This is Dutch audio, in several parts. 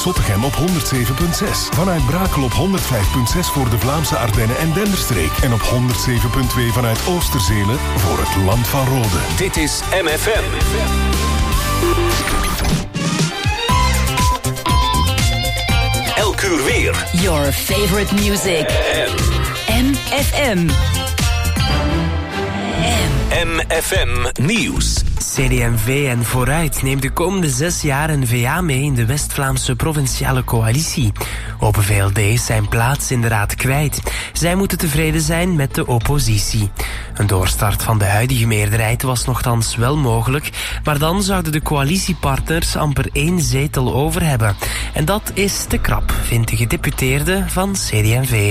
Zottegem op 107.6. Vanuit Brakel op 105.6 voor de Vlaamse Ardennen en Denderstreek. En op 107.2 vanuit Oosterzele voor het Land van Rode. Dit is MFM. Elk uur weer. Your favorite music. MFM. MFM Nieuws. CD&V en Vooruit neemt de komende 6 jaar N-VA mee in de West-Vlaamse provinciale coalitie. Open VLD's zijn plaats in de raad kwijt. Zij moeten tevreden zijn met de oppositie. Een doorstart van de huidige meerderheid was nochtans wel mogelijk, maar dan zouden de coalitiepartners amper 1 zetel over hebben. En dat is te krap, vindt de gedeputeerde van CD&V.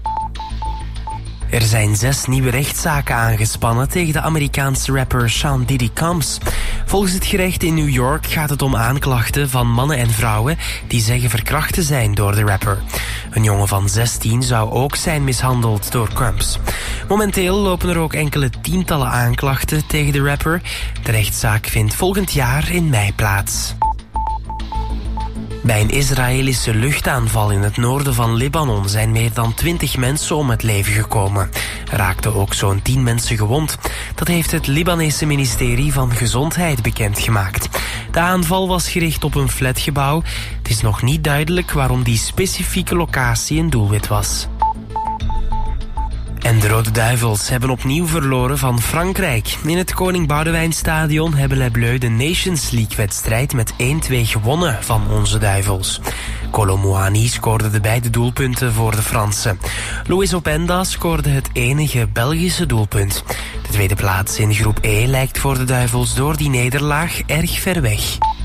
Er zijn 6 nieuwe rechtszaken aangespannen tegen de Amerikaanse rapper Sean Diddy Combs. Volgens het gerecht in New York gaat het om aanklachten van mannen en vrouwen die zeggen verkracht te zijn door de rapper. Een jongen van 16 zou ook zijn mishandeld door Combs. Momenteel lopen er ook enkele tientallen aanklachten tegen de rapper. De rechtszaak vindt volgend jaar in mei plaats. Bij een Israëlische luchtaanval in het noorden van Libanon zijn meer dan 20 mensen om het leven gekomen. Er raakten ook zo'n 10 mensen gewond. Dat heeft het Libanese ministerie van Gezondheid bekendgemaakt. De aanval was gericht op een flatgebouw. Het is nog niet duidelijk waarom die specifieke locatie een doelwit was. En de Rode Duivels hebben opnieuw verloren van Frankrijk. In het Koning Boudewijnstadion hebben Les Bleus de Nations League-wedstrijd met 1-2 gewonnen van onze Duivels. Kolo Muani scoorde de beide doelpunten voor de Fransen. Louis Openda scoorde het enige Belgische doelpunt. De tweede plaats in groep E lijkt voor de Duivels door die nederlaag erg ver weg.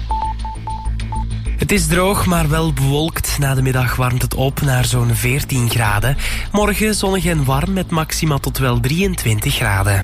Het is droog, maar wel bewolkt. Na de middag warmt het op naar zo'n 14 graden. Morgen zonnig en warm met maxima tot wel 23 graden.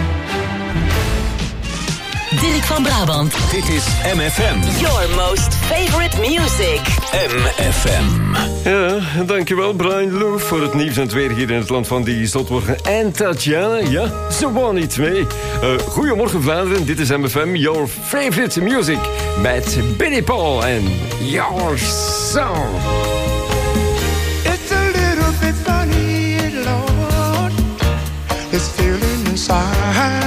Dirk van Brabant. Dit is MFM. Your most favorite music. MFM. Ja, dankjewel Brian Lou voor het nieuws en het weer hier in het land van die zotworgen. En Tatjana, ja, ze won iets mee. Goedemorgen Vlaanderen, dit is MFM, your favorite music. Met Billy Paul en Your Song. It's a little bit funny, Lord, this feeling inside.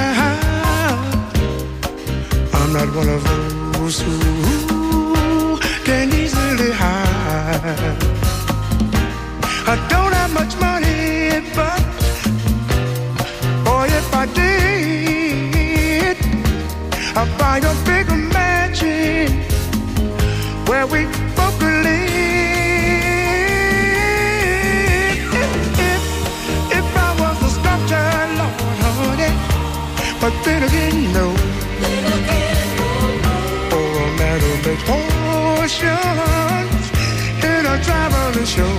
I'm not one of those who can easily hide. I don't have much money, but boy, if I did, I'd buy a bigger mansion where we both could live. If I was a sculptor, Lord, honey, but then again, no. Make potions in a traveling show.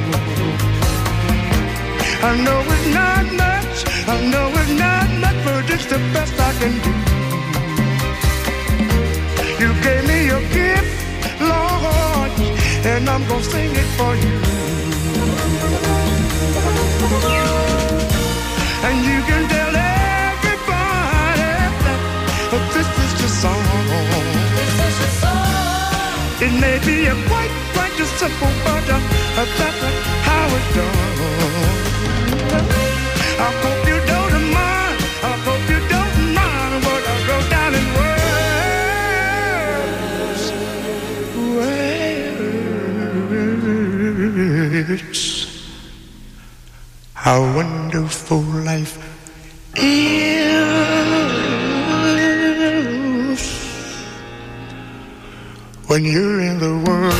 I know it's not much, I know it's not much, but it's the best I can do. You gave me a gift, Lord, and I'm gonna sing it for you. And you can tell everybody that this is your song. It may be a quite a simple, but that's how it's done. I hope you don't mind, I hope you don't mind what I wrote down in words. How wonderful life is when you're in the world.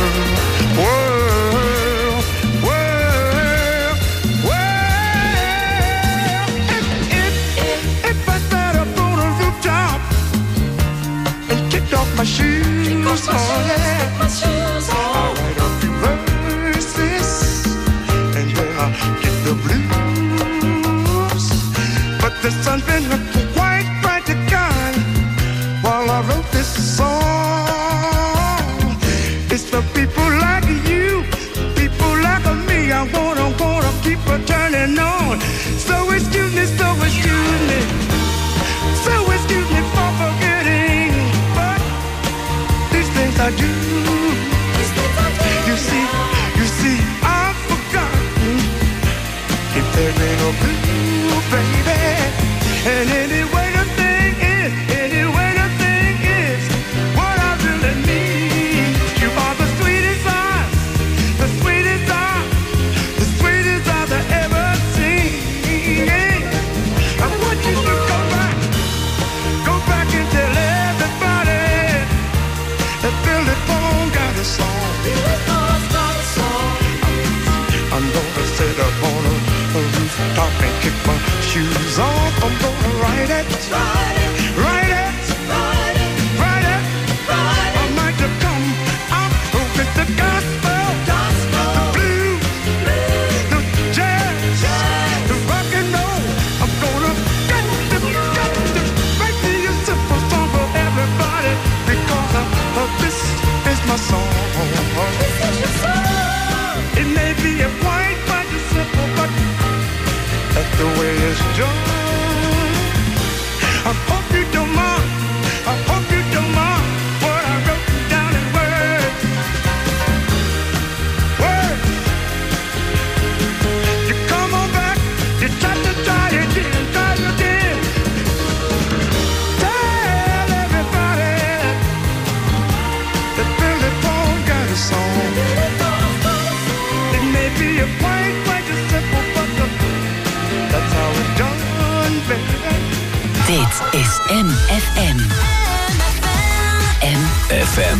If I sat up on a rooftop and kicked off my shoes, oh yeah, I'll write a few verses and then I'll get the blues. But the sun's been quite bright to kind while I wrote this song. It's for people like you, people like me. I wanna keep her turning on. So excuse me, for forgetting. But these things I do, FM.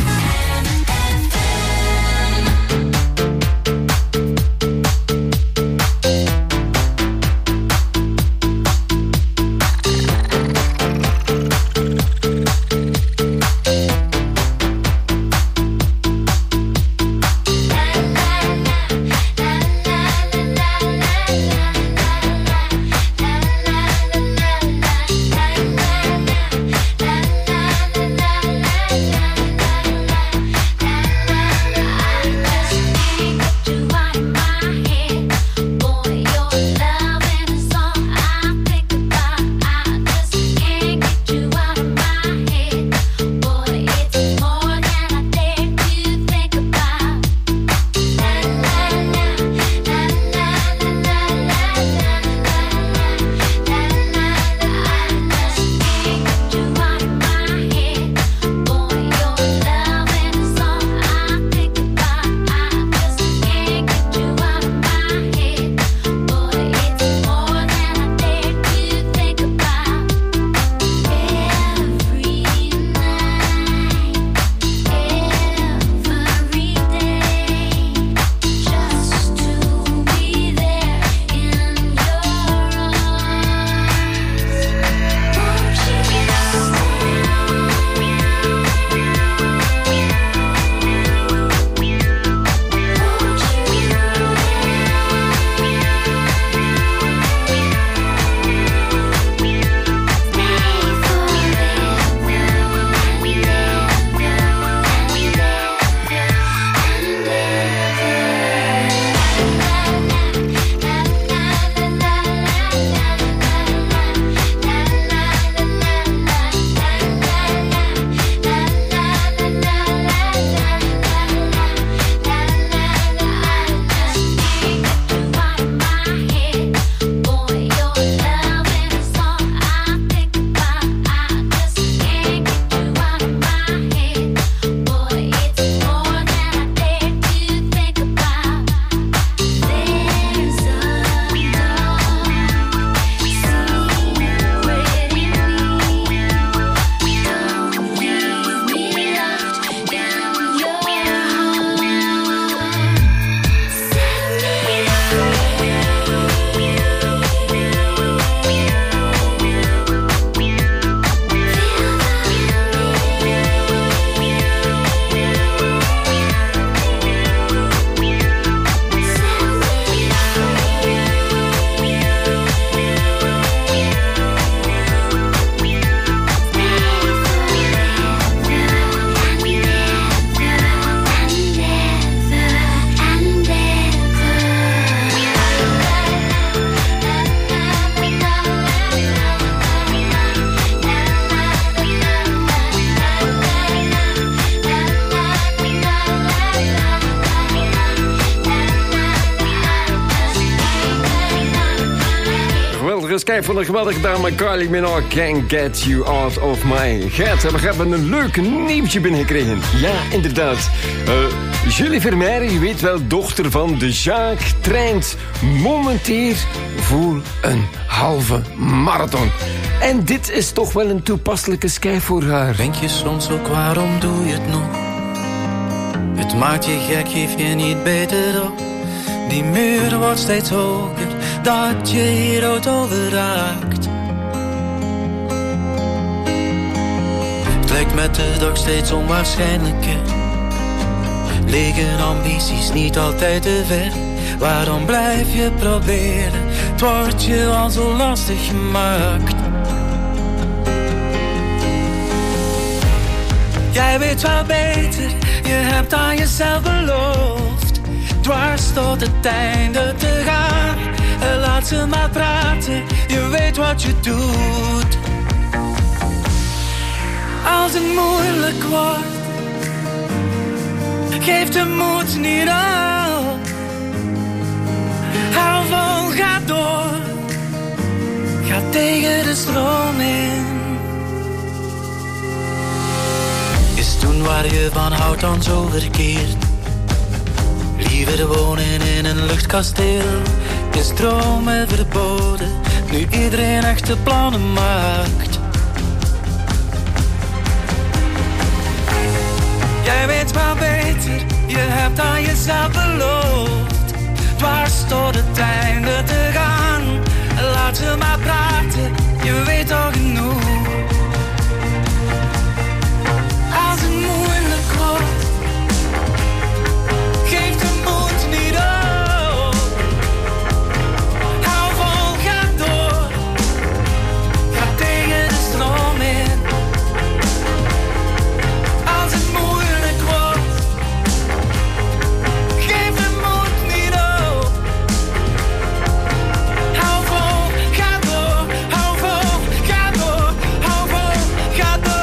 Kijk van de geweldige dame Kylie Minogue, Can't Get You Out of My Head. En we hebben een leuk nieuwtje binnengekregen. Ja, inderdaad. Julie Vermeijren, je weet wel, dochter van de Jacques, traint momenteel voor een halve marathon. En dit is toch wel een toepasselijke schijf voor haar. Denk je soms ook, waarom doe je het nog? Het maakt je gek, geef je niet beter op. Die muur wordt steeds hoger, dat je hier rood over raakt. Het lijkt met de dag steeds onwaarschijnlijker. Liggen ambities niet altijd te ver? Waarom blijf je proberen? Het wordt je al zo lastig gemaakt. Jij weet wel beter, je hebt aan jezelf beloofd dwars tot het einde te gaan. Laat ze maar praten, je weet wat je doet. Als het moeilijk wordt, geef de moed niet op. Hou vol, ga door, ga tegen de stroom in. Is doen waar je van houdt dan zo verkeerd? Liever wonen in een luchtkasteel. Is dromen verboden, nu iedereen echte plannen maakt. hebt aan jezelf beloofd dwars tot het einde te gaan. Laat ze maar praten, je weet al genoeg. Als het moeilijk wordt, geef de moed niet op. Hou vol, ga door, ga tegen de stroom in. Als het moeilijk wordt, geef de moed niet op. Hou vol, ga door, hou vol, ga door, hou vol, ga door.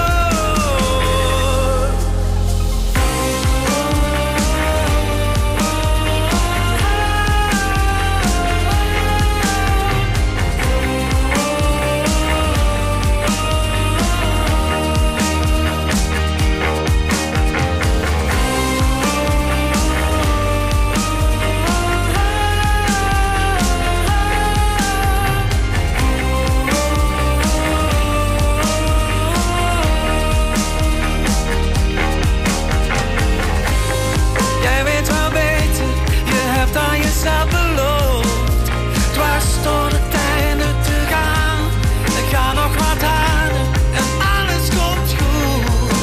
Jij weet wel beter, je hebt aan jezelf beloofd dwars door het einde te gaan. Ga nog wat harder en alles komt goed.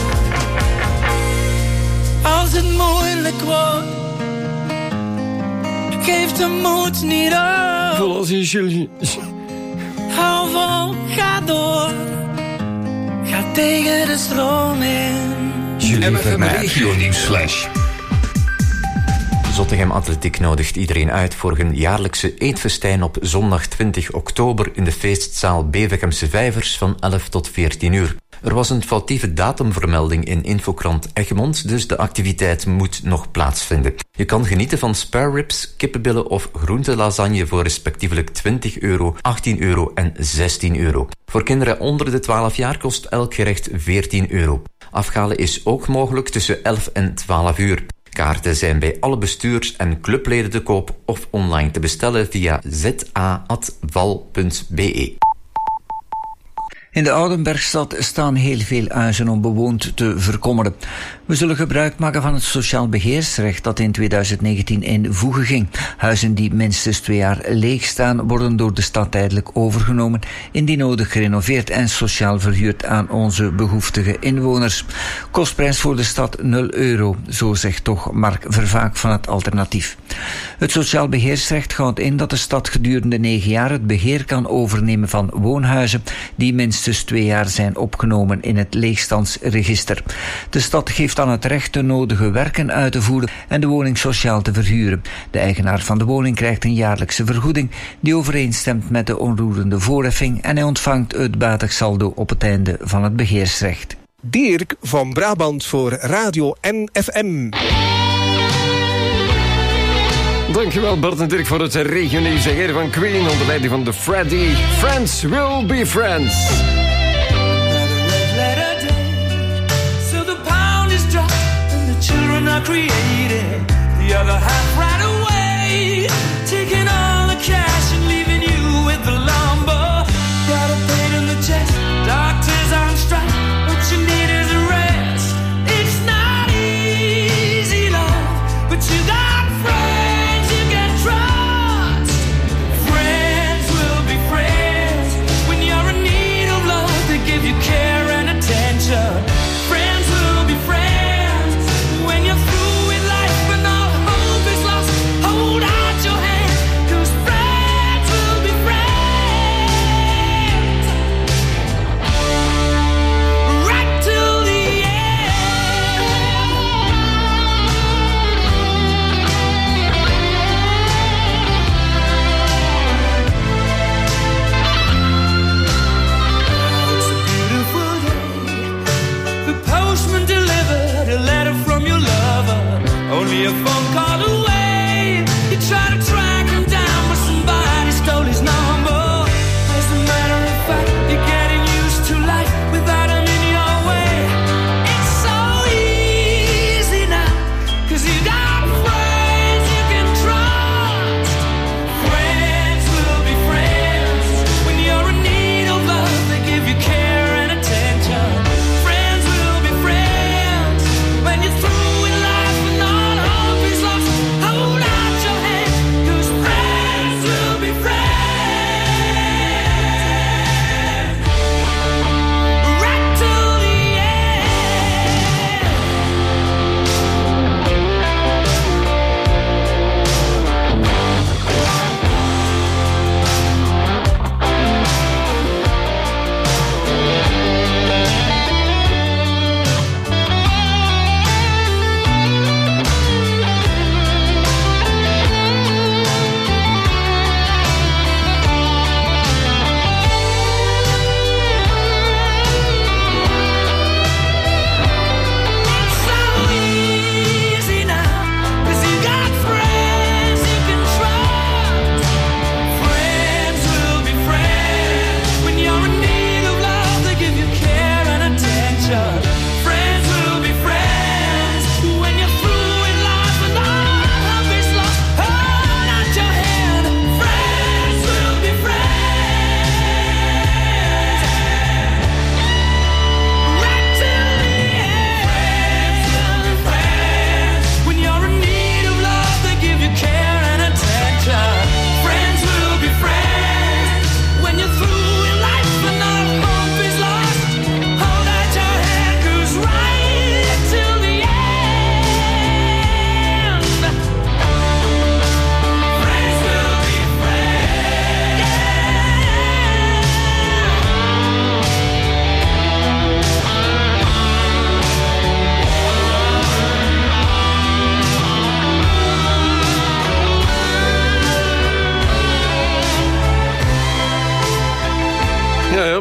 Als het moeilijk wordt, geef de moed niet op. Zoals in Julie. Hou vol, ga door, ga tegen de stroom in. MFM Regio Nieuwsflash. Zottegem Atletiek nodigt iedereen uit voor hun jaarlijkse eetfestijn op zondag 20 oktober in de feestzaal Bevegemse Vijvers van 11 tot 14 uur. Er was een foutieve datumvermelding in infokrant Egmond, dus de activiteit moet nog plaatsvinden. Je kan genieten van spare ribs, kippenbillen of groentelasagne voor respectievelijk €20, €18 en €16. Voor kinderen onder de 12 jaar kost elk gerecht €14. Afhalen is ook mogelijk tussen 11 en 12 uur. Kaarten zijn bij alle bestuurs- en clubleden te koop of online te bestellen via za@val.be. In de Oudenbergstad staan heel veel huizen om bewoond te verkommeren. We zullen gebruik maken van het sociaal beheersrecht dat in 2019 in voege ging. Huizen die minstens 2 jaar leeg staan worden door de stad tijdelijk overgenomen, indien nodig gerenoveerd en sociaal verhuurd aan onze behoeftige inwoners. Kostprijs voor de stad €0, zo zegt toch Mark Vervaak van het Alternatief. Het sociaal beheersrecht houdt in dat de stad gedurende 9 jaar het beheer kan overnemen van woonhuizen die minstens 2 jaar zijn opgenomen in het leegstandsregister. De stad geeft dan het recht de nodige werken uit te voeren en de woning sociaal te verhuren. De eigenaar van de woning krijgt een jaarlijkse vergoeding die overeenstemt met de onroerende voorheffing en hij ontvangt het batig saldo op het einde van het beheersrecht. Dirk van Brabant voor Radio NFM. Dankjewel Bart en Dirk voor het regionieuws. Heer van Queen onder leiding van de Freddy. Friends will be friends. So the pound is dropped and the children are created. The other half right away, taking all the cash and leaving you with the lumber. Got a pain in the chest, doctors on strike. What you need is a rest. It's not easy, love, but you got friends you can trust. Friends will be friends when you're in need of love. They give you care and attention. Friends will be friends when you're through with life and all hope is lost. Hold out your hand, 'cause friends will be friends right till the It's a beautiful day. The postman delivered a letter from your lover, only a phone call away. You try to track him down, but somebody stole his number. As a matter of fact, you're getting used to life without him in your way. It's so easy now, 'cause you got friends you can trust. Friends will be friends when you're in need of love. They give you care and attention. Friends will be friends when you're through with life and all hope is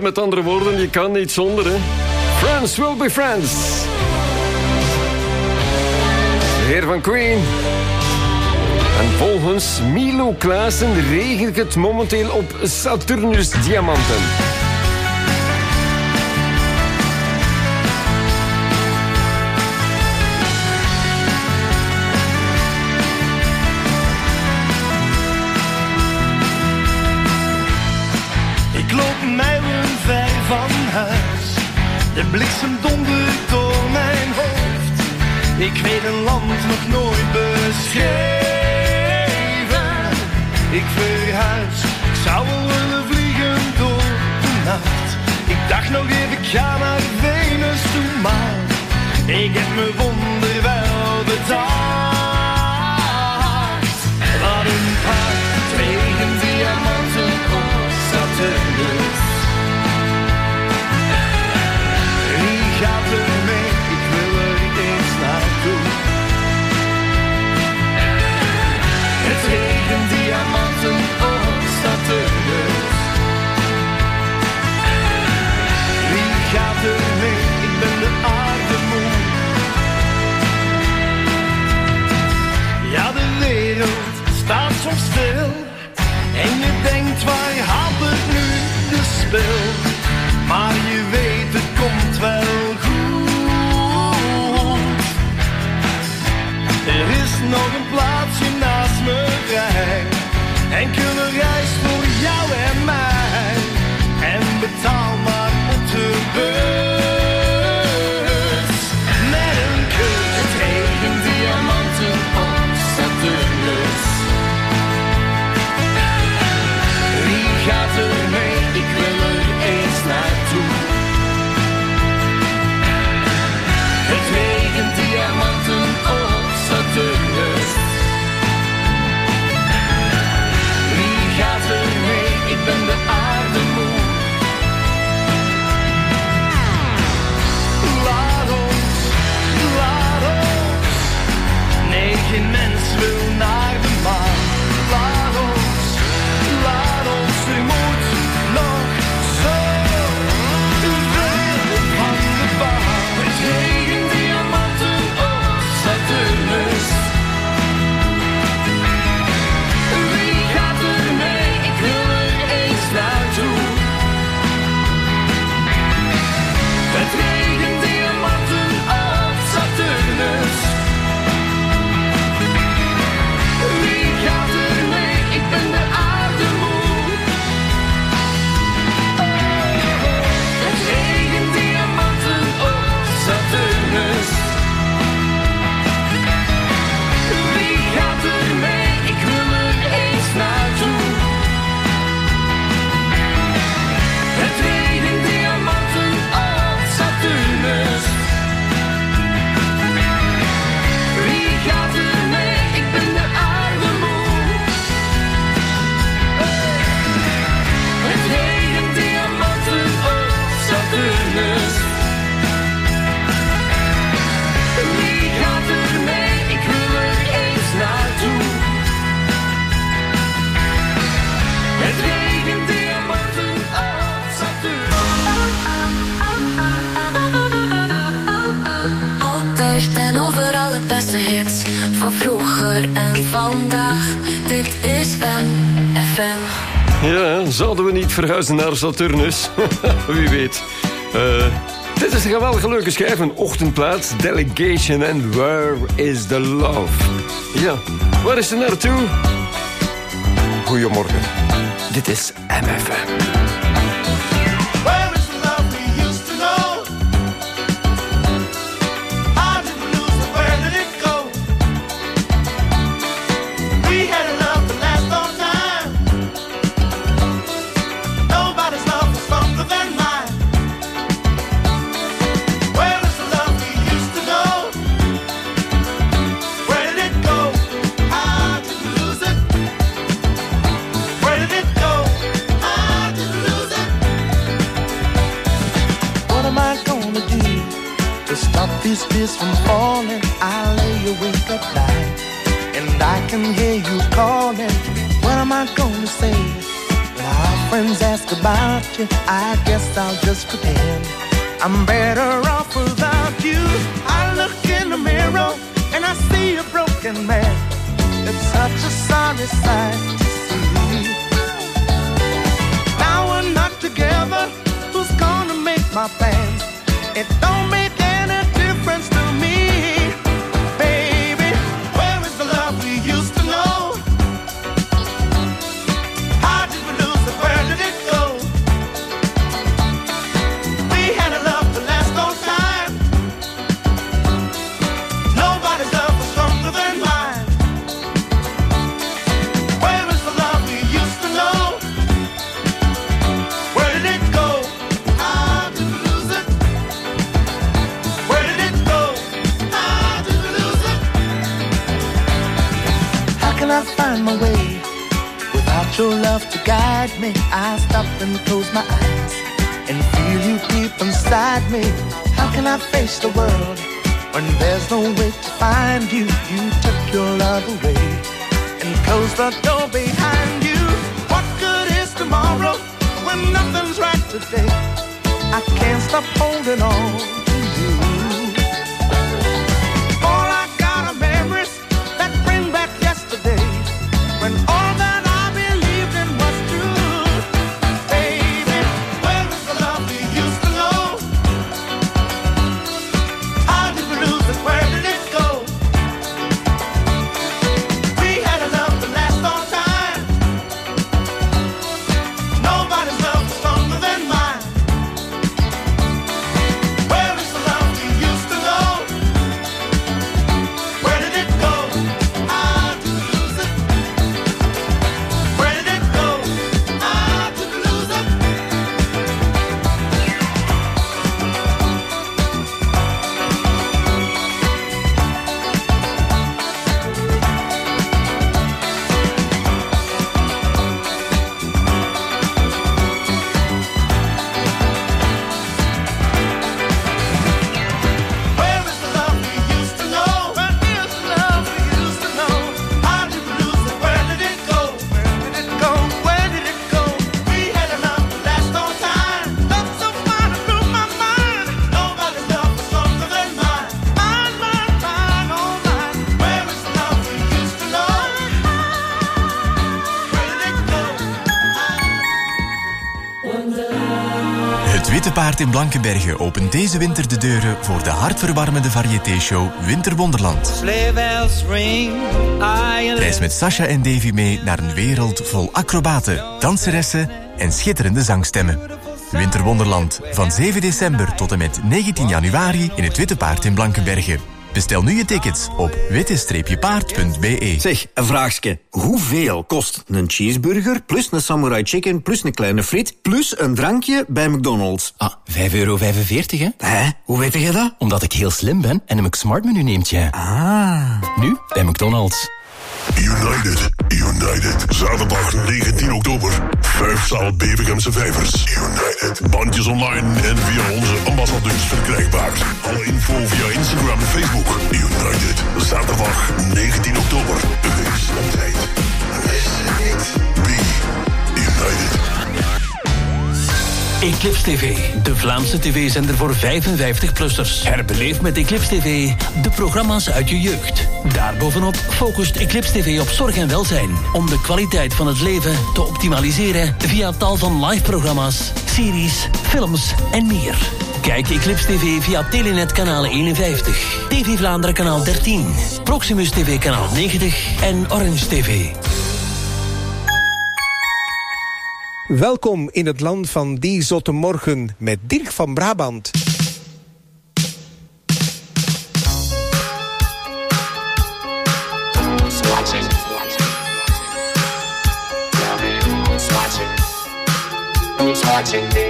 met andere woorden, je kan niet zonder, hè. Friends will be friends. De heer van Queen. En volgens Milo Klaassen regent het momenteel op Saturnus diamanten. Ik loop mijlen ver van huis. De bliksem dondert door mijn hoofd. Ik weet een land nog nooit beschreven. Ik verhuis, ik zou wel willen vliegen door de nacht. Ik dacht nog even, ik ga naar Venus toe, maar ik heb me wonderwel bedacht. Wat een paar tegen diamanten op Saturnus. Wie gaat er mee? Ik wil er eens naartoe. Het regent diamanten op Saturnus. Wie gaat er mee? Ik ben de aarde moe. Ja, de wereld staat soms stil. En je denkt, waar had het nu de spil? Maar je weet, het komt wel goed. Er is nog een plaatsje naast me vrij. Enkele reis voor jou en mij. En betaal maar op de bus. Met een kus. Het regent diamanten op Saturnus. Wie gaat er mee? Ik wil er eens naartoe. Het regent diamanten op Saturnus. Wie gaat er mee? Ik ben de aarde moe. Laat ons. Nee, geen mens wil naar de maan. Laat ons, er moet nog zo veel van de baan. Het regent diamanten op Saturnus. Wie gaat er mee? Ik wil er eens naartoe. Het regent diamanten op Saturnus. Wie gaat er mee? Ik ben de aarde moe. Het regent diamanten op Saturnus. Wie gaat er mee? Ik wil er eens naartoe. Het regent diamanten op Saturnus. Wie gaat er mee? Ik ben de aarde moe. Het regent diamanten op Saturnus. Wie gaat er mee? Ik wil er eens naartoe. Het regent diamanten op Saturnus. Altijd en overal het beste hits van vroeger en vandaag. Dit is MFM. Ja, zouden we niet verhuizen naar Saturnus? Wie weet. Dit is een geweldige leuke schijf. Een ochtendplaats, Delegation en Where is the Love? Ja, waar is ze naartoe? Goedemorgen. Dit is MFM. Where is the love we used to know? How did we lose it? Where did it go? We had a love that lasts all time. Nobody's love was stronger than mine. Where is the love we used to know? Where did it go? How did we lose it? Where did it go? How did we lose it? What am I gonna do to stop these tears from falling? I lay awake at night and I can hear you calling. What am I gonna say when I friends ask about you, I guess I'll just pretend I'm better off without you. I look in the mirror and I see a broken man. It's such a sorry sight to see. Now we're not together, who's gonna make my plans? It don't make any difference to me. Baby, where is the love we used to know? How did we lose it? Where did it go? We had a love to last no time. Nobody's love was stronger than mine. Where is the love we used to know? Where did it go? How did we lose it? Where did it go? How did we lose it? How can I find my way without your love to guide me? I stop and close my eyes and feel you deep inside me. How can I face the world when there's no way to find you? You took your love away and closed the door behind you. What good is tomorrow when nothing's right today? I can't stop holding on to you. All I got are memories that bring back yesterday, when all that I believed in was true. Baby, where is the love we used to know? How did we lose it? Where did it go? We had a love to last all time. Nobody's love was stronger than mine. Where is the love we used to know? Where did it go? How did we lose it? Where did it go? How did we lose it? Where is the love we used to know? Where is the love we used to know? How did we lose it? Where did it go? Where did it go? Where did it go? We had a love to last all time. Love so fine it blew my mind. Nobody's love was stronger than mine. Mine, mine, mine, oh mine. Where is the love we used to know? Where did it go? Het Witte Paard in Blankenberge opent deze winter de deuren voor de hartverwarmende variété-show Winterwonderland. Reis met Sasha en Davy mee naar een wereld vol acrobaten, danseressen en schitterende zangstemmen. Winterwonderland, van 7 december tot en met 19 januari in het Witte Paard in Blankenberge. Bestel nu je tickets op witte-paard.be. Zeg, een vraagje. Hoeveel kost een cheeseburger plus een samurai chicken plus een kleine friet plus een drankje bij McDonald's? Ah, €5,45 hè? Hè? Hoe weet je dat? Omdat ik heel slim ben en een McSmart menu neemt, jij. Ah. Nu bij McDonald's. United. Zaterdag 19 oktober. 5-zaal Bevegemse Vijvers. United. Bandjes online en via onze ambassadeurs verkrijgbaar. Alle info via Instagram en Facebook. United. Zaterdag 19 oktober. Wees op tijd. Wees niet. Be United. Eclipse TV, de Vlaamse tv-zender voor 55-plussers. Herbeleef met Eclipse TV de programma's uit je jeugd. Daarbovenop focust Eclipse TV op zorg en welzijn, om de kwaliteit van het leven te optimaliseren via tal van live-programma's, series, films en meer. Kijk Eclipse TV via Telenet kanaal 51, TV Vlaanderen kanaal 13, Proximus TV kanaal 90 en Orange TV. Welkom in het land van die zotte morgen met Dirk van Brabant. Watching me.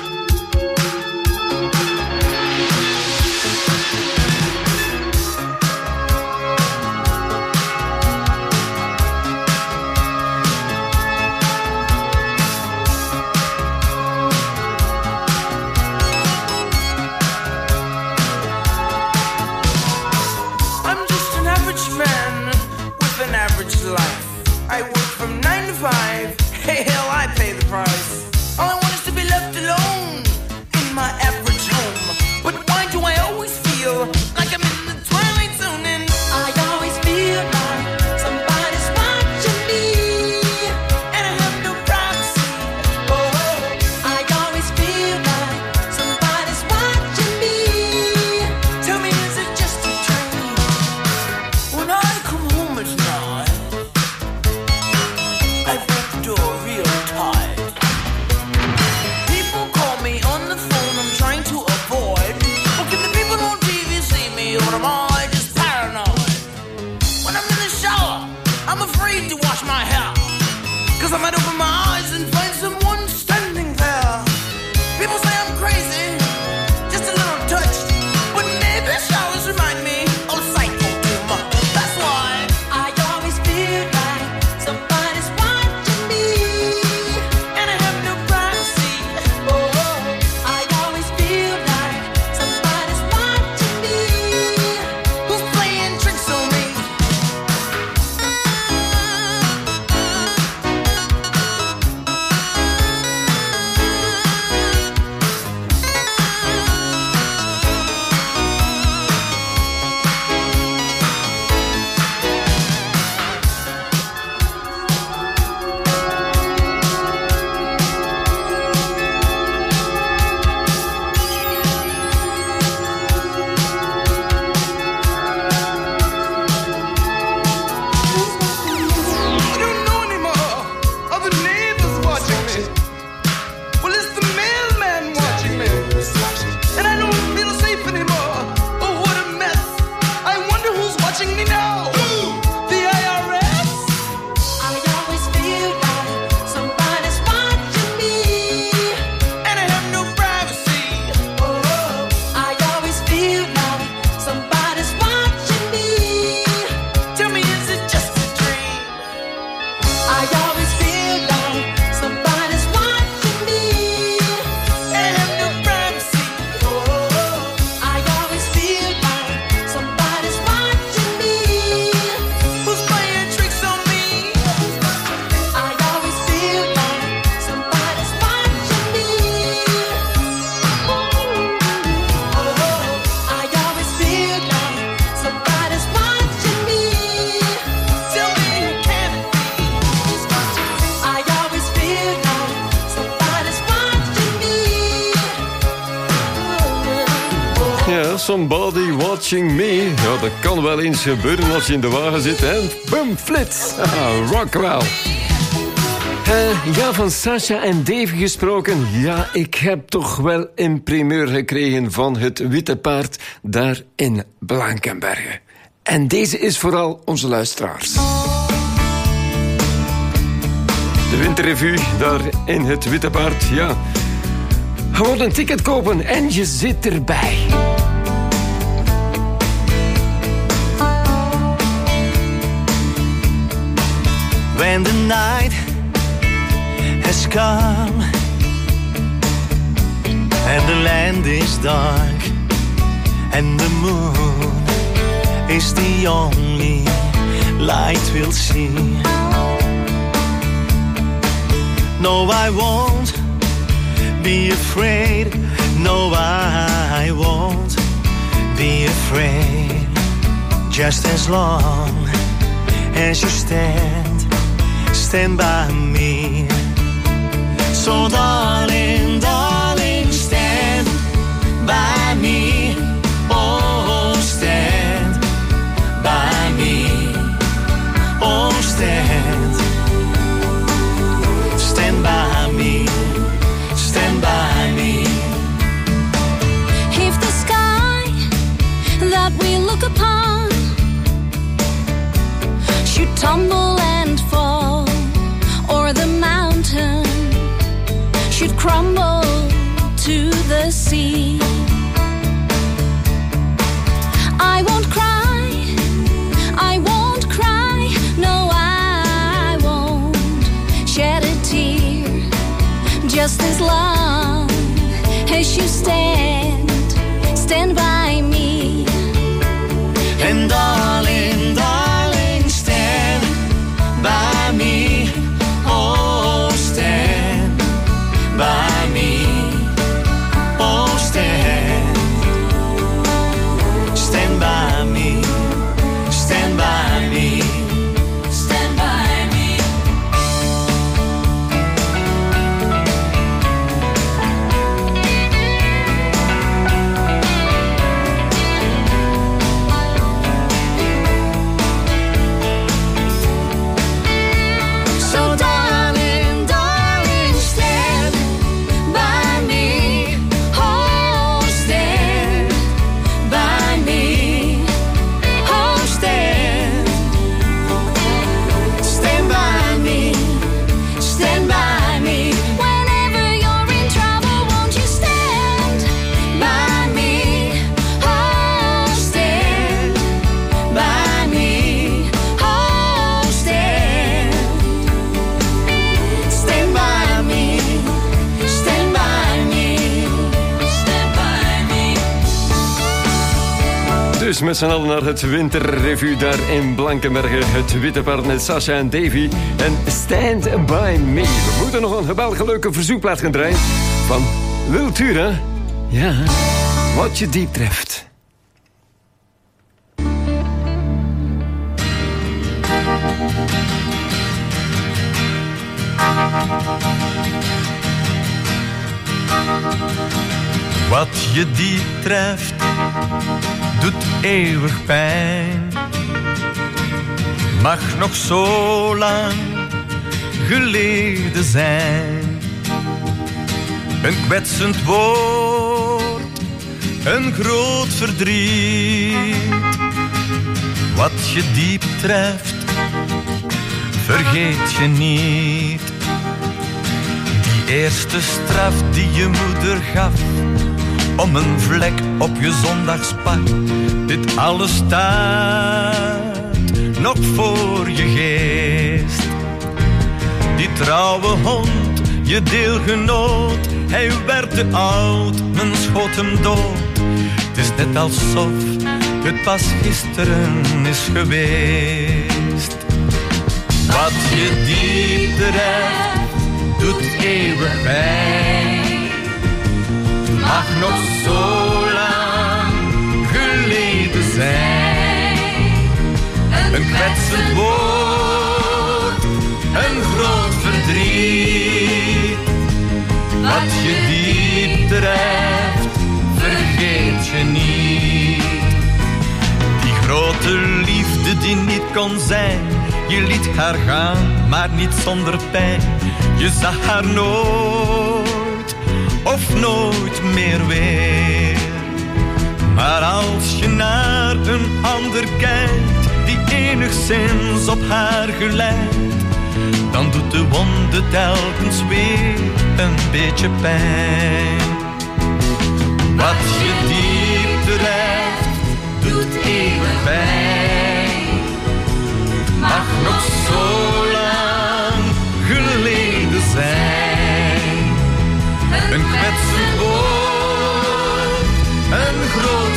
I'm just an average man with an average life. I work from 9 to 5. Hey, hell, I pay the price. but I'm all just paranoid. When I'm in the shower, I'm afraid to wash my hair, 'cause I might open my eyes and find someone standing there. People say I'm crazy, just a little touched, but maybe showers remind me of psycho too much. That's why I always feel like somebody's watching me, and I have no privacy. Oh, I always feel like somebody's watching me, who's playing tricks on me. Somebody watching me. Ja, dat kan wel eens gebeuren als je in de wagen zit. En boom, flits. Rockwell. Ja, van Sasha en Dave gesproken. Ja, ik heb toch wel een primeur gekregen van het Witte Paard daar in Blankenberge. En deze is vooral onze luisteraars. De winterrevue daar in het Witte Paard, ja. Gewoon een ticket kopen en je zit erbij. When the night has come and the land is dark and the moon is the only light we'll see. No, I won't be afraid. No, I won't be afraid. Just as long as you stand by me. So darling, darling, stand by me. Oh, stand by me. Oh, stand by me. Stand by me. If the sky that we look upon should tumble and fall, or the mountain should crumble to the sea, I won't cry, I won't cry, no, I won't shed a tear, just as long as you stand by me. And darling, darling, stand by me. Oh, stand by me. Oh, stand by me. Stand by me. Stand by me. dus met z'n allen naar het winterrevue daar in Blankenberge. Het witte paard met Sasha en Davy. En Stand By Me. We moeten nog een geweldige leuke verzoekplaat gaan draaien. Van Wiltura. Ja, wat je diep treft. Wat je diep treft, doet eeuwig pijn. Mag nog zo lang geleden zijn. Een kwetsend woord, een groot verdriet. Wat je diep treft, vergeet je niet. Die eerste straf die je moeder gaf, om een vlek op je zondagspak. Dit alles staat nog voor je geest. Die trouwe hond, je deelgenoot, hij werd te oud, men schoot hem dood. Het is net alsof het pas gisteren is geweest. Wat je diep treft, doet eeuwig pijn. Mag nog zo lang geleden zijn. Een kwetsend woord, een groot verdriet. Wat je diep treft, vergeet je niet. Die grote liefde die niet kon zijn. Je liet haar gaan, maar niet zonder pijn. Je zag haar nooit, of nooit meer weer. Maar als je naar een ander kijkt, die enigszins op haar gelijkt, dan doet de wonde telkens weer een beetje pijn. Wat je diep treft, doet eeuwig pijn. Mag nog zo lang geleden zijn. Een kwetsend woord, een groot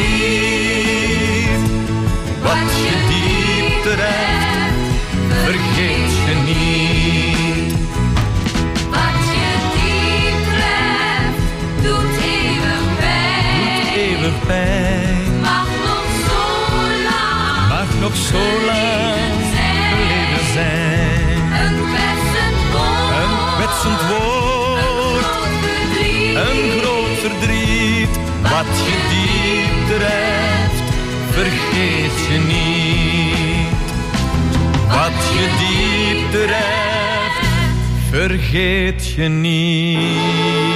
verdriet. Wat je diep treft, vergeet je niet. Wat je diep treft, doet eeuwig pijn. Doet eeuwig pijn. Mag nog zo lang. Mag nog zo lang geleden zijn. Een kwetsend woord. Een kwetsend woord. Een groot verdriet. Wat je diep treft, vergeet je niet. Wat je diep treft, vergeet je niet.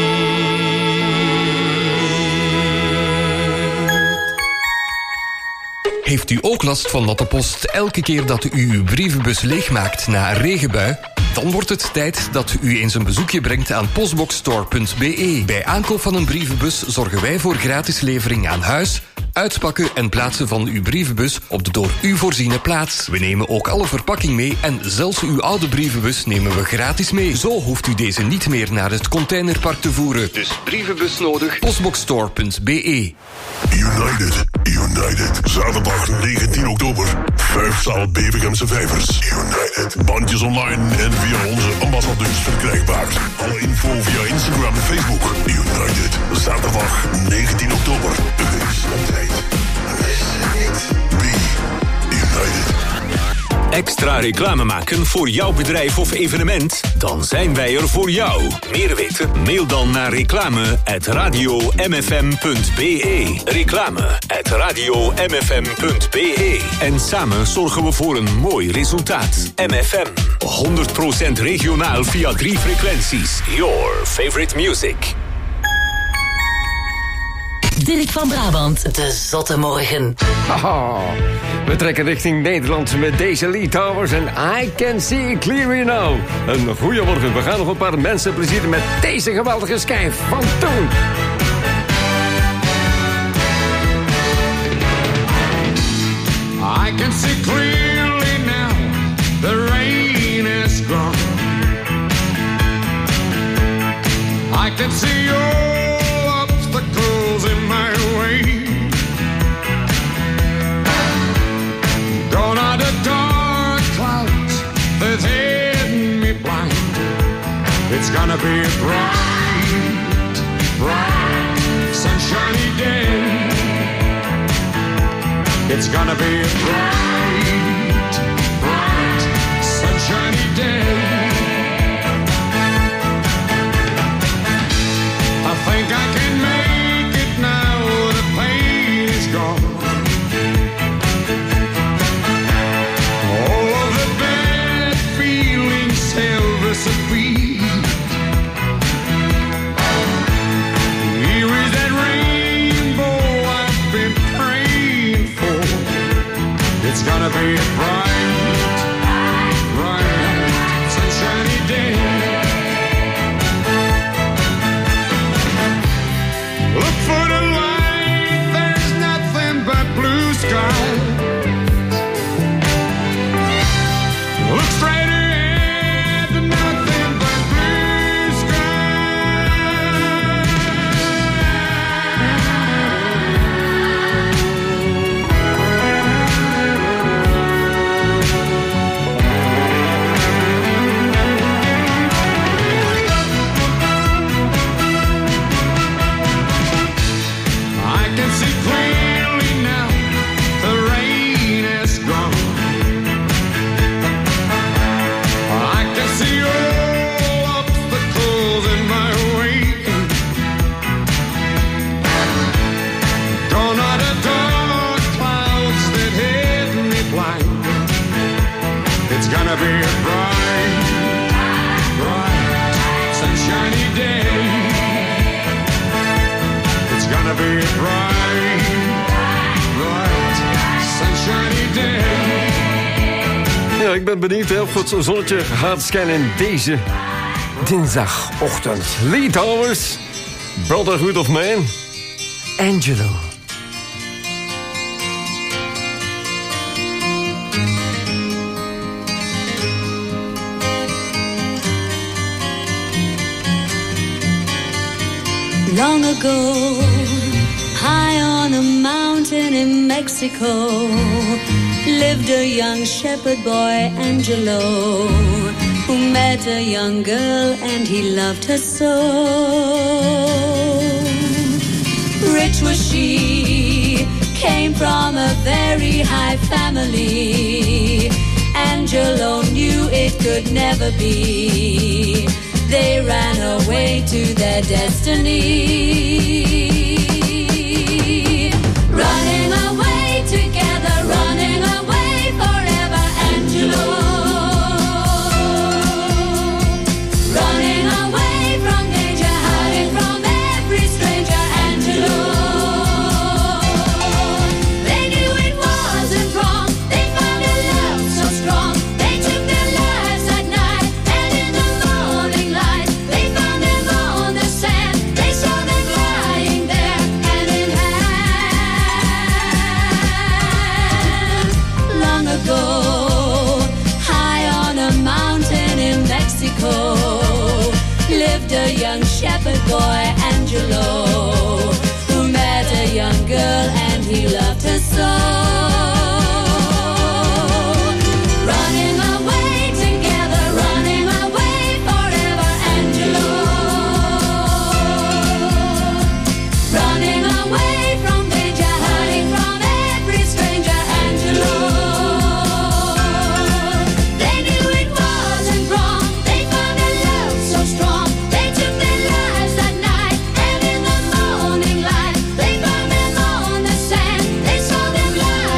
Heeft u ook last van natte post elke keer dat u uw brievenbus leegmaakt na een regenbui? Dan wordt het tijd dat u eens een bezoekje brengt aan postboxstore.be. Bij aankoop van een brievenbus zorgen wij voor gratis levering aan huis, uitpakken en plaatsen van uw brievenbus op de door u voorziene plaats. We nemen ook alle verpakking mee en zelfs uw oude brievenbus nemen we gratis mee. Zo hoeft u deze niet meer naar het containerpark te voeren. Dus brievenbus nodig, postboxstore.be. United. Zaterdag 19 oktober. 5 zaal Bevegemse Vijvers. United. Bandjes online en via onze ambassadeurs verkrijgbaar. Alle info via Instagram en Facebook. United. Zaterdag 19 oktober. Wees op tijd. Be United. Extra reclame maken voor jouw bedrijf of evenement? Dan zijn wij er voor jou. Meer weten? Mail dan naar reclame@radiomfm.be. Reclame@radiomfm.be. En samen zorgen we voor een mooi resultaat. MFM. 100% regionaal via 3 frequenties. Your favorite music. Dirk van Brabant, de zotte morgen. Haha, we trekken richting Nederland met deze Lee Towers en I Can See Clearly Now. Een goeiemorgen, we gaan nog een paar mensen plezieren met deze geweldige schijf van toen. I can see clearly now, the rain is gone. I can see all obstacles in my way. It's gonna be a bright, bright, sunshiny day. It's gonna be a bright, bright, sunshiny day. I think I can make it now, the pain is gone. All of the bad feelings have disappeared. Here is that rainbow I've been praying for. It's gonna be a bright, bright, sunshiny day. Look for the light, there's nothing but blue sky. Look straight ahead, nothing but blue I can see clearly now, the rain is gone. I can see all obstacles in my way. Gone are the dark clouds that hid me blind. It's gonna be a bright, bright, sunshiny day. It's gonna be a bright, bright, sunshiny day. Ja, ik ben benieuwd of het zonnetje gaat schijnen deze dinsdagochtend. Lee Towers, Brotherhood of Man, Angelo. Long ago, high on a mountain in Mexico, lived a young shepherd boy, Angelo, who met a young girl and he loved her so. Rich was she, came from a very high family. Angelo knew it could never be. They ran away to their destiny. Running away together, running away forever, Angelo. Running away from danger, hiding from every stranger, Angelo. They knew it wasn't wrong, they found a love so strong. They took their lives at night, and in the morning light, they found them on the sand. They saw them lying there, hand in hand. Long ago, high on a mountain in Mexico, lived a young shepherd boy, Angelo, who met a young girl and he loved her so. Running away together, running away forever, Angelo. Running away from danger, hiding from every stranger, Angelo. They knew it wasn't wrong, they found a love so strong. They took their lives that night, and in the morning light, they found them on the sand. They saw them lying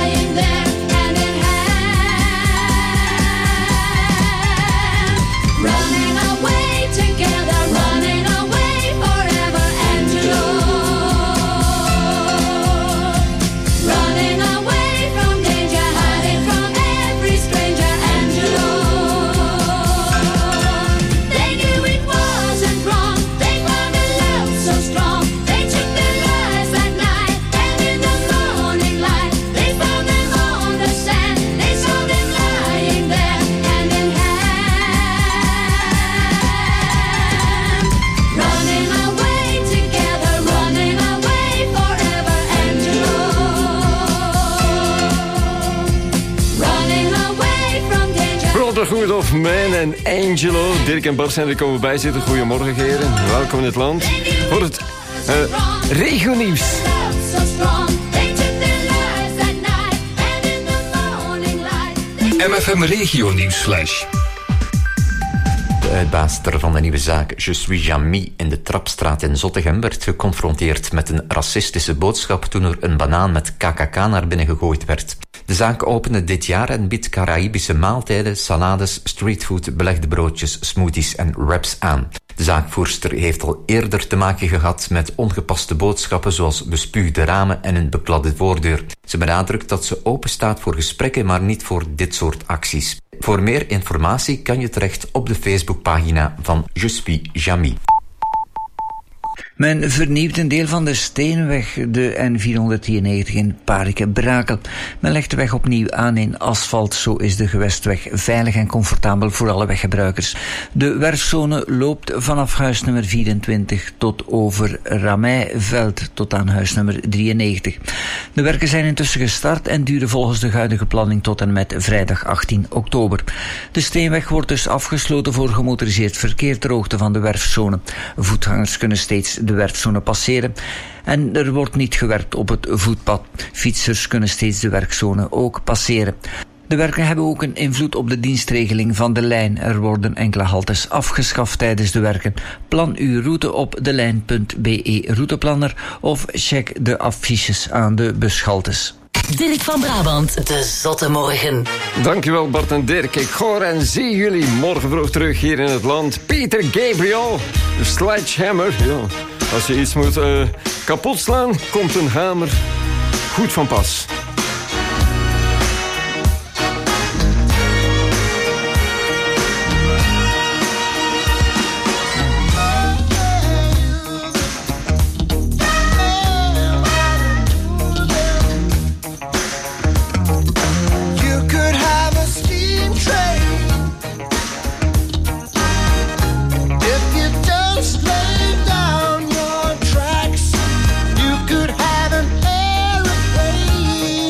Brotherhood of Man en Angelo. Dirk en Bart zijn er komen bij zitten. Goedemorgen, heren. Welkom in het land. Voor het regionieuws. MFM Regio Nieuwsflash. De uitbaatster van de nieuwe zaak Je suis Jamie in de Trapstraat in Zottegem werd geconfronteerd met een racistische boodschap toen er een banaan met KKK naar binnen gegooid werd. De zaak opende dit jaar en biedt Caraïbische maaltijden, salades, streetfood, belegde broodjes, smoothies en wraps aan. De zaakvoerster heeft al eerder te maken gehad met ongepaste boodschappen zoals bespuugde ramen en een bekladde voordeur. Ze benadrukt dat ze open staat voor gesprekken, maar niet voor dit soort acties. Voor meer informatie kan je terecht op de Facebookpagina van Je suis Jamie. Men vernieuwt een deel van de Steenweg, de N493 in Pariken-Brakel. Men legt de weg opnieuw aan in asfalt, zo is de gewestweg veilig en comfortabel voor alle weggebruikers. De werfzone loopt vanaf huisnummer 24 tot over Ramijveld tot aan huisnummer 93. De werken zijn intussen gestart en duren volgens de huidige planning tot en met vrijdag 18 oktober. De Steenweg wordt dus afgesloten voor gemotoriseerd verkeer ter hoogte van de werfzone. Voetgangers kunnen steeds de werfzone passeren en er wordt niet gewerkt op het voetpad. Fietsers kunnen steeds de werkzone ook passeren. De werken hebben ook een invloed op de dienstregeling van de lijn. Er worden enkele haltes afgeschaft tijdens de werken. Plan uw route op delijn.be routeplanner of check de affiches aan de bushaltes. Dirk van Brabant, de Zotte Morgen. Dankjewel Bart en Dirk. Ik hoor en zie jullie morgen vroeg terug hier in het land. Peter Gabriel, de Sledgehammer. Ja, als je iets moet kapot slaan, komt een hamer goed van pas. Down your tracks, you could have an aeroplane.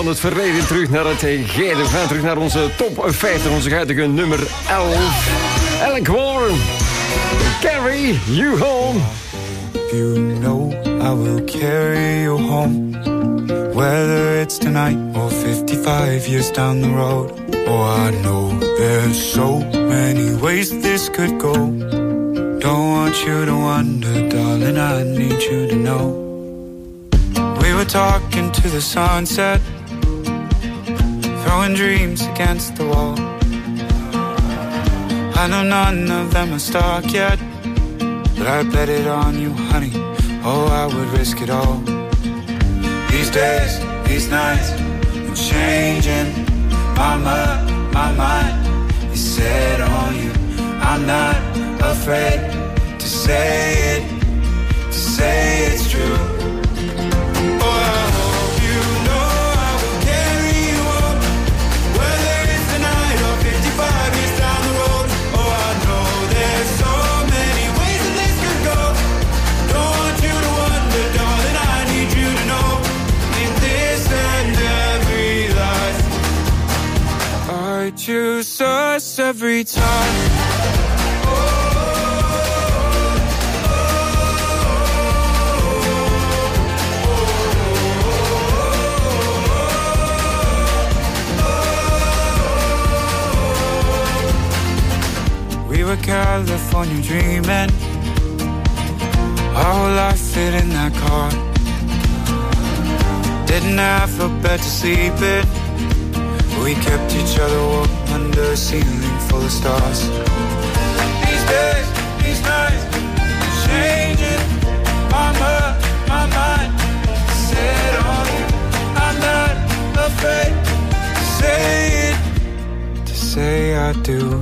van het verleden terug naar het heden. We gaan terug naar onze top 50, onze huidige nummer 11. Alec Warren, Carry You Home. You know I will carry you home, whether it's tonight or 55 years down the road. Oh, I know there's so many ways this could go. Don't want you to wonder, darling, I need you to know. We were talking to the sunset, throwing dreams against the wall. I know none of them are stuck yet, but I bet it on you, honey. Oh, I would risk it all. These days, these nights, I'm changing. My mind is set on you. I'm not afraid to say it's true. Oh, I hope you know I will carry you home, whether it's tonight or 55 years down the road. Oh, I know there's so many ways that this could go. Don't want you to wonder, darling, I need you to know. In this and every life, I choose us every time. We were California dreaming, our whole life fit in that car. Didn't have a bed to sleep in, we kept each other warm under a ceiling full of stars. These days, these nights, changing. My mind set on you. I'm not afraid to say it, to say I do.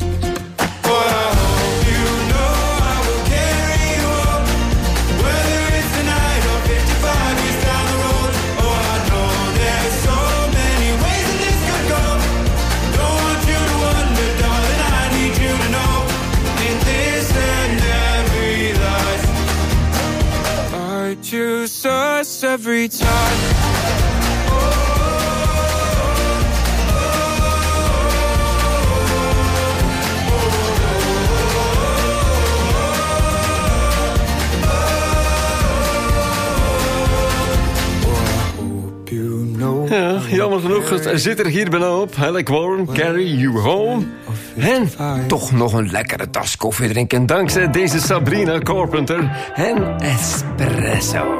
Choose us every time. Ja, jammer genoeg, het zit er hier bijna op. Alec Warren, Carry You Home. En toch nog een lekkere tas koffie drinken dankzij deze Sabrina Carpenter en espresso.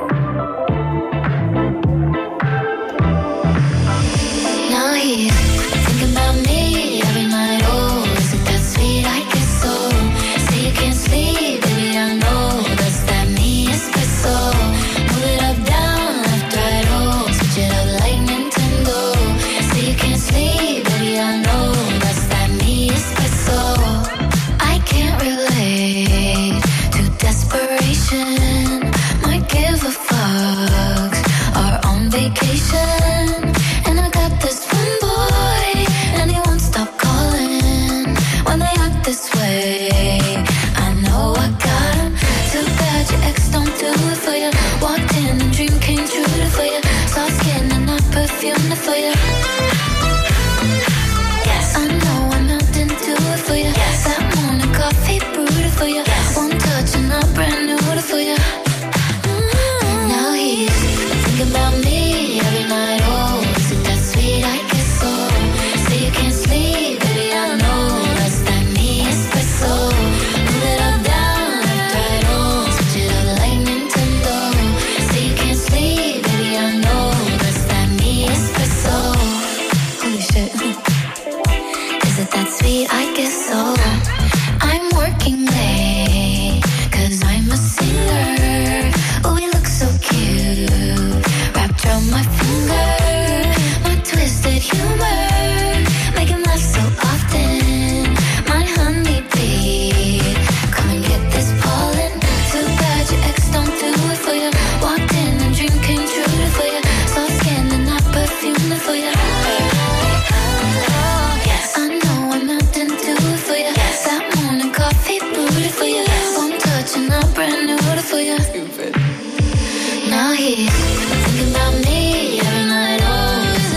Now he's thinking about me every night. Oh, is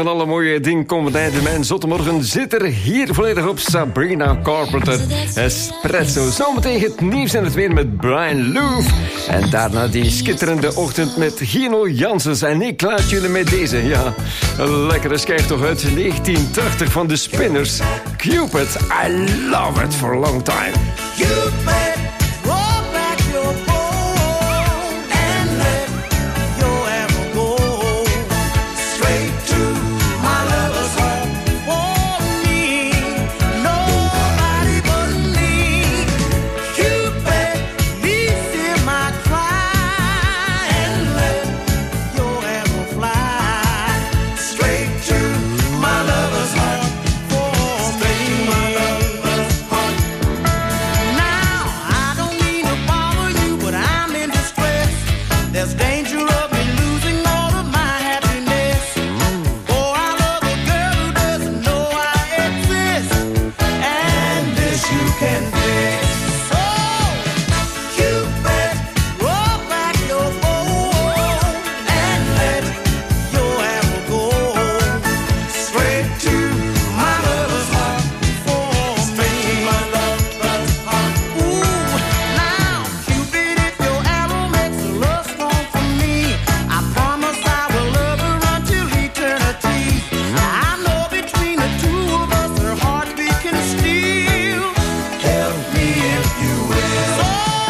van alle mooie dingen komen einde. Mijn zottemorgen zit er hier volledig op. Sabrina Carpenter, Espresso. Zometeen het nieuws en het weer met Brian Loof. En daarna die skitterende ochtend met Gino Janssens. En ik laat jullie met deze, ja, een lekkere schijf toch uit 1980 van de Spinners. Cupid, I love it for a long time. Cupid, roll back your bow and let your arrow go straight to my lover's heart. For me, nobody but me. Cupid, please hear my cry and let your arrow fly straight to my lover's heart. For me, my lover's heart. Now I don't mean to bother you, but I'm in distress. There's danger of me losing all of my happiness. For I love a girl who doesn't know I exist, and this you can fix. So, Cupid, roll back your bow and let your arrow go straight to my lover's heart. For me, my lover's heart. Ooh, now, Cupid, if your arrow makes a love song for me, I promise I will love her until eternity. I know between the two of us, her heartbeat can steal. Help me if you will. So,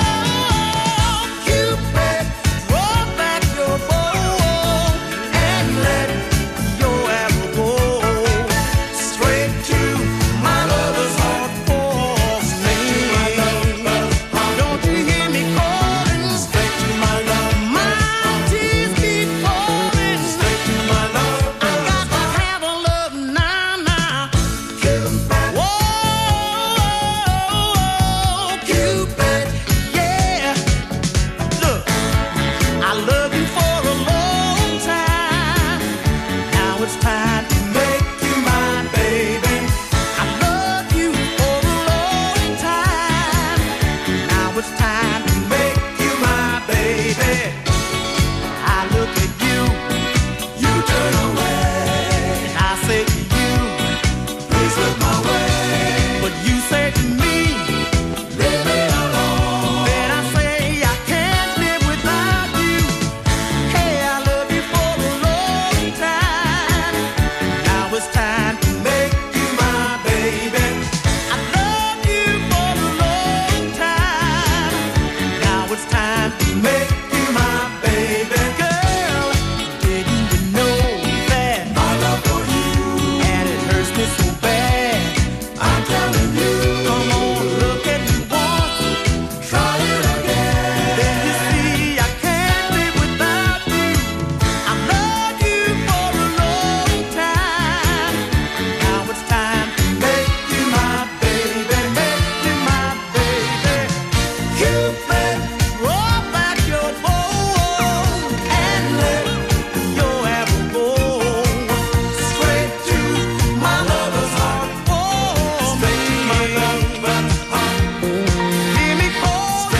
Cupid, roll back your bow and let your arrow go straight to my lover's heart. For me, my lover's heart. Don't you hear me calling? Straight to my love. My tears keep falling. Straight to my love. I got to have a love now. Cupid. Whoa, Cupid. Yeah. Look, I love you for a long time. Now it's time to make you my baby. I love you for a long time. Now it's time